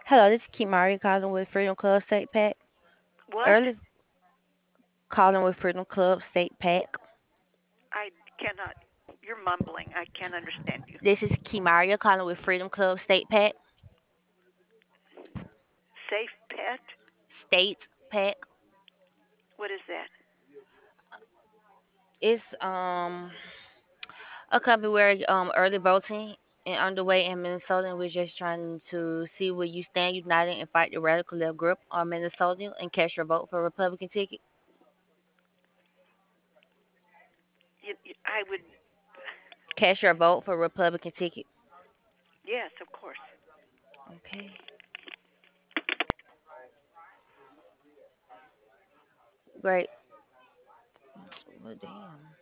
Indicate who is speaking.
Speaker 1: Hello, this is Kimari calling with Freedom Club State Pack.
Speaker 2: What?
Speaker 1: Early calling with Freedom Club State Pack.
Speaker 2: I cannot. You're mumbling. I can't understand you.
Speaker 1: This is Kimaria calling with Freedom Club State Pack.
Speaker 2: Safe pet?
Speaker 1: State Pack.
Speaker 2: What is that?
Speaker 1: It's a company where early voting and underway in Minnesota, and we're just trying to see where you stand united and fight the radical left grip on Minnesota and cast your vote for Republican ticket.
Speaker 2: I would.
Speaker 1: Cast your vote for Republican ticket.
Speaker 2: Yes, of course.
Speaker 1: Okay. Great. Well, damn.